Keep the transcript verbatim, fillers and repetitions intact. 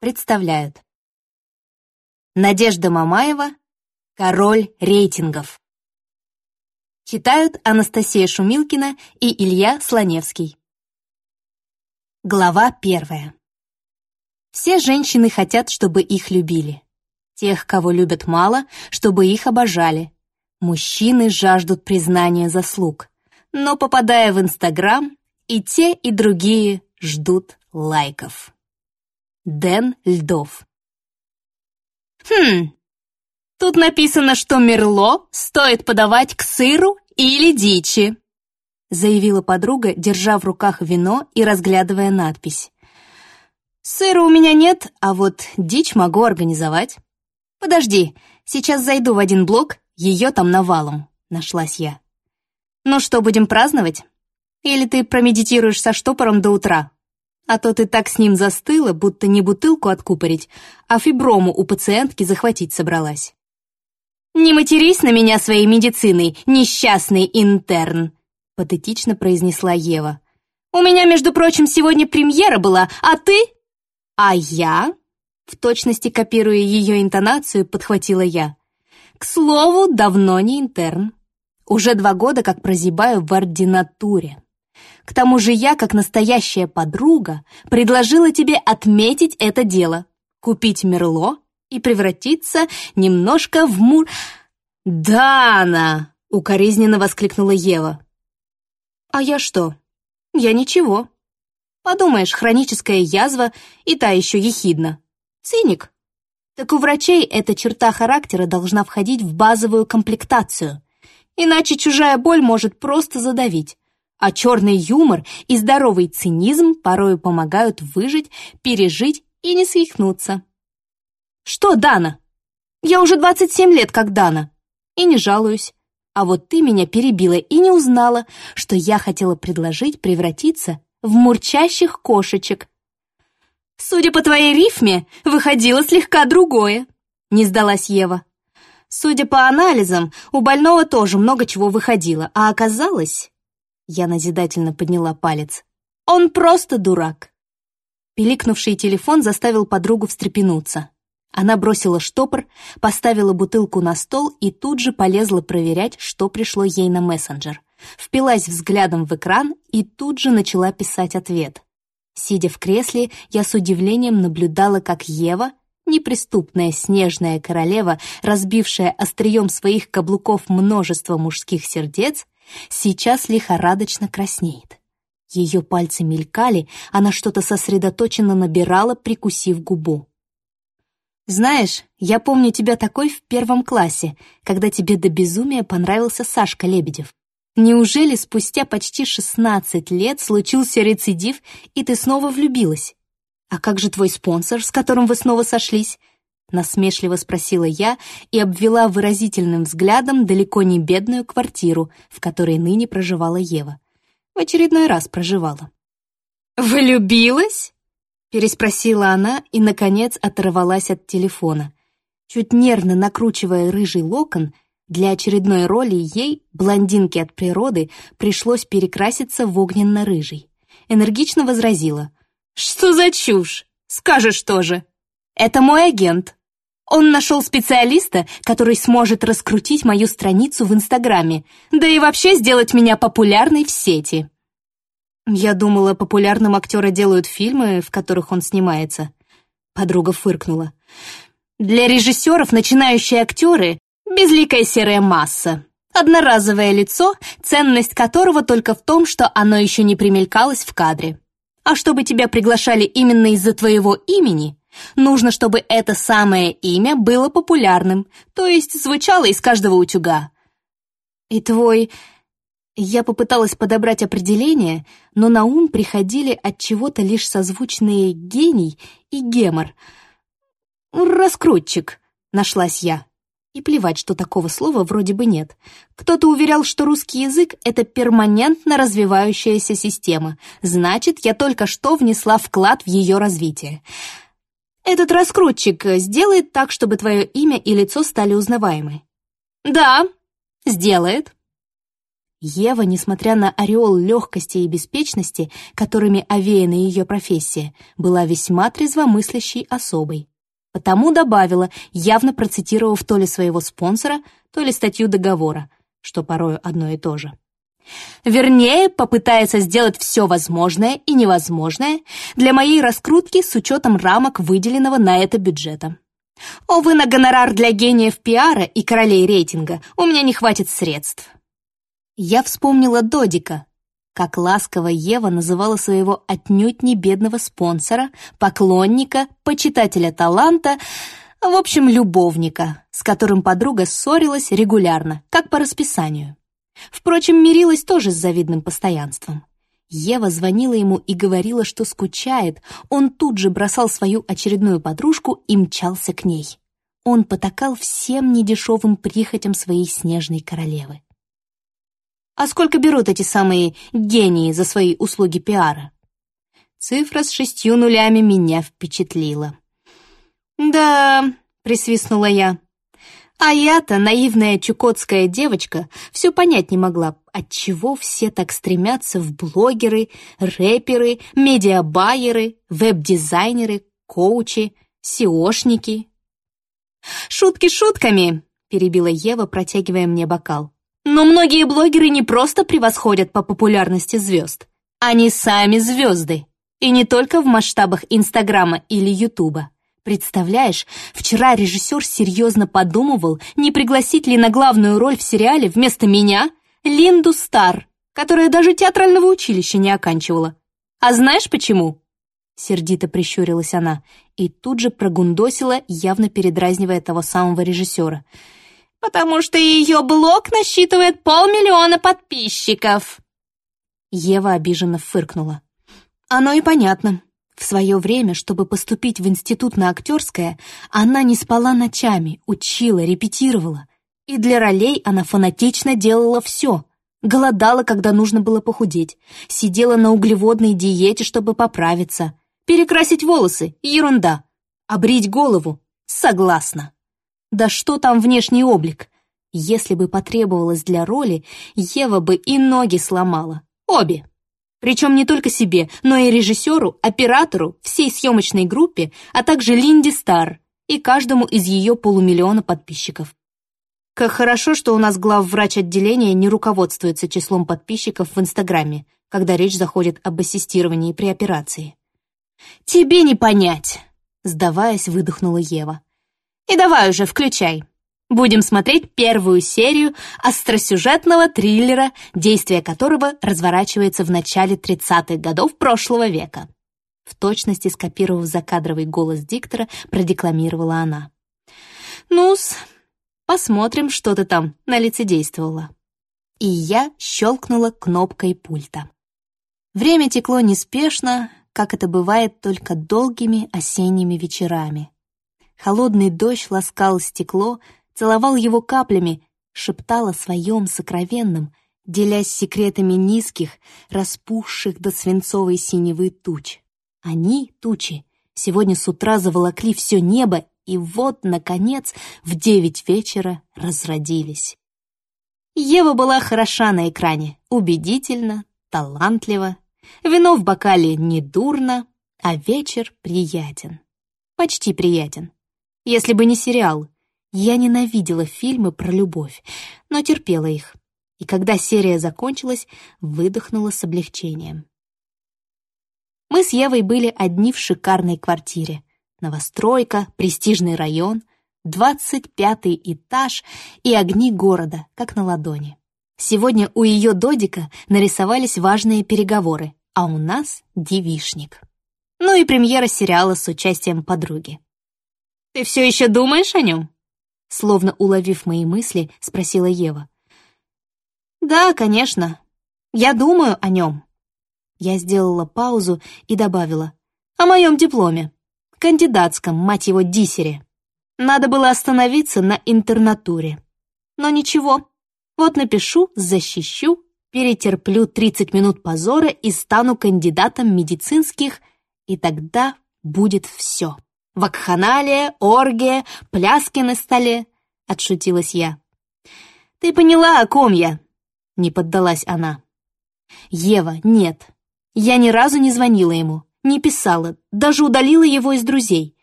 представляют. Надежда Мамаева, «Король рейтингов». Читают Анастасия Шумилкина и Илья Слоневский. Глава первая. Все женщины хотят, чтобы их любили. Тех, кого любят мало, чтобы их обожали. Мужчины жаждут признания заслуг. Но, попадая в Инстаграм, и те, и другие ждут лайков. Дэн Льдов. Хм, тут написано, что мерло стоит подавать к сыру или дичи, заявила подруга, держа в руках вино и разглядывая надпись. Сыра у меня нет, а вот дичь могу организовать. Подожди, сейчас зайду в один блог, ее там навалом, нашлась я. Ну что, будем праздновать? Или ты промедитируешь со штопором до утра? А то ты так с ним застыла, будто не бутылку откупорить, а фиброму у пациентки захватить собралась. «Не матерись на меня своей медициной, несчастный интерн», — патетично произнесла Ева. «У меня, между прочим, сегодня премьера была, а ты?» «А я?» — в точности копируя ее интонацию, подхватила я. «К слову, давно не интерн. Уже два года как прозябаю в ординатуре. К тому же я, как настоящая подруга, предложила тебе отметить это дело, купить мерло и превратиться немножко в мур...» «Дана!» — укоризненно воскликнула Ева. «А я что? Я ничего. Подумаешь, хроническая язва и та еще ехидна. Циник. Так у врачей эта черта характера должна входить в базовую комплектацию. Иначе чужая боль может просто задавить. А черный юмор и здоровый цинизм порою помогают выжить, пережить и не свихнуться. Что, Дана? Я уже двадцать семь лет как Дана. И не жалуюсь. А вот ты меня перебила и не узнала, что я хотела предложить превратиться в мурчащих кошечек. Судя по твоей рифме, выходило слегка другое. Не сдалась Ева. Судя по анализам, у больного тоже много чего выходило, а оказалось... Я назидательно подняла палец. Он просто дурак. Пиликнувший телефон заставил подругу встрепенуться. Она бросила штопор, поставила бутылку на стол и тут же полезла проверять, что пришло ей на мессенджер. Впилась взглядом в экран и тут же начала писать ответ. Сидя в кресле, я с удивлением наблюдала, как Ева, неприступная снежная королева, разбившая острием своих каблуков множество мужских сердец, сейчас лихорадочно краснеет. Ее пальцы мелькали, она что-то сосредоточенно набирала, прикусив губу. «Знаешь, я помню тебя такой в первом классе, когда тебе до безумия понравился Сашка Лебедев. Неужели спустя почти шестнадцать лет случился рецидив, и ты снова влюбилась? А как же твой спонсор, с которым вы снова сошлись?» Насмешливо спросила я и обвела выразительным взглядом далеко не бедную квартиру, в которой ныне проживала Ева. В очередной раз проживала. «Влюбилась?» — переспросила она и, наконец, оторвалась от телефона. Чуть нервно накручивая рыжий локон, для очередной роли ей, блондинке от природы, пришлось перекраситься в огненно-рыжий. Энергично возразила. «Что за чушь? Скажешь тоже. Это мой агент. Он нашел специалиста, который сможет раскрутить мою страницу в Инстаграме, да и вообще сделать меня популярной в сети». «Я думала, популярным актера делают фильмы, в которых он снимается». Подруга фыркнула. «Для режиссеров начинающие актеры — безликая серая масса. Одноразовое лицо, ценность которого только в том, что оно еще не примелькалось в кадре. А чтобы тебя приглашали именно из-за твоего имени, нужно, чтобы это самое имя было популярным, то есть звучало из каждого утюга. И твой...» Я попыталась подобрать определение, но на ум приходили от чего-то лишь созвучные «гений» и «гемор». «Раскрутчик», — нашлась я. И плевать, что такого слова вроде бы нет. Кто-то уверял, что русский язык — это перманентно развивающаяся система. Значит, я только что внесла вклад в ее развитие. Этот раскрутчик сделает так, чтобы твое имя и лицо стали узнаваемы. «Да, сделает». Ева, несмотря на ореол легкости и беспечности, которыми овеяна ее профессия, была весьма трезвомыслящей особой. Потому добавила, явно процитировав то ли своего спонсора, то ли статью договора, что порою одно и то же. Вернее, попытается сделать все возможное и невозможное для моей раскрутки с учетом рамок выделенного на это бюджета. Увы, на гонорар для гениев пиара и королей рейтинга у меня не хватит средств. Я вспомнила Додика, как ласково Ева называла своего отнюдь не бедного спонсора, поклонника, почитателя таланта, в общем, любовника, с которым подруга ссорилась регулярно, как по расписанию. Впрочем, мирилась тоже с завидным постоянством. Ева звонила ему и говорила, что скучает, он тут же бросал свою очередную подружку и мчался к ней. Он потакал всем недешевым прихотям своей снежной королевы. А сколько берут эти самые гении за свои услуги пиара? Цифра с шестью нулями меня впечатлила. «Да», — присвистнула я, а я-то, наивная чукотская девочка, все понять не могла, отчего все так стремятся в блогеры, рэперы, медиабайеры, веб-дизайнеры, коучи, сеошники. «Шутки шутками», — перебила Ева, протягивая мне бокал. Но многие блогеры не просто превосходят по популярности звезд. Они сами звезды. И не только в масштабах Инстаграма или Ютуба. Представляешь, вчера режиссер серьезно подумывал, не пригласить ли на главную роль в сериале вместо меня Линду Стар, которая даже театрального училища не оканчивала. А знаешь почему? Сердито прищурилась она и тут же прогундосила, явно передразнивая того самого режиссера. «Потому что ее блог насчитывает полмиллиона подписчиков!» Ева обиженно фыркнула. «Оно и понятно. В свое время, чтобы поступить в институт на актерское, она не спала ночами, учила, репетировала. И для ролей она фанатично делала все. Голодала, когда нужно было похудеть. Сидела на углеводной диете, чтобы поправиться. Перекрасить волосы — ерунда. А брить голову — согласна. Да что там внешний облик? Если бы потребовалось для роли, Ева бы и ноги сломала. Обе. Причем не только себе, но и режиссеру, оператору, всей съемочной группе, а также Линде Стар и каждому из ее полумиллиона подписчиков. Как хорошо, что у нас главврач отделения не руководствуется числом подписчиков в Инстаграме, когда речь заходит об ассистировании при операции. «Тебе не понять», — сдаваясь, выдохнула Ева. И давай уже, включай. Будем смотреть первую серию остросюжетного триллера, действие которого разворачивается в начале тридцатых годов прошлого века. В точности скопировав закадровый голос диктора, продекламировала она. Ну-с, посмотрим, что ты там налицедействовала. И я щелкнула кнопкой пульта. Время текло неспешно, как это бывает только долгими осенними вечерами. Холодный дождь ласкал стекло, целовал его каплями, шептал о своем сокровенном, делясь секретами низких, распухших до свинцовой синевы туч. Они, тучи, сегодня с утра заволокли все небо и вот, наконец, в девять вечера разродились. Ева была хороша на экране, убедительно, талантливо, вино в бокале недурно, а вечер приятен. Почти приятен. Если бы не сериал. Я ненавидела фильмы про любовь, но терпела их. И когда серия закончилась, выдохнула с облегчением. Мы с Евой были одни в шикарной квартире. Новостройка, престижный район, двадцать пятый этаж и огни города, как на ладони. Сегодня у ее Додика нарисовались важные переговоры, а у нас девичник. Ну и премьера сериала с участием подруги. «Ты все еще думаешь о нем?» Словно уловив мои мысли, спросила Ева. «Да, конечно. Я думаю о нем». Я сделала паузу и добавила. «О моем дипломе. Кандидатском, мать его, диссере. Надо было остановиться на интернатуре. Но ничего. Вот напишу, защищу, перетерплю тридцать минут позора и стану кандидатом медицинских, и тогда будет все. Вакханалия, оргия, пляски на столе», — отшутилась я. «Ты поняла, о ком я. — не поддалась она. «Ева, нет. Я ни разу не звонила ему, не писала, даже удалила его из друзей.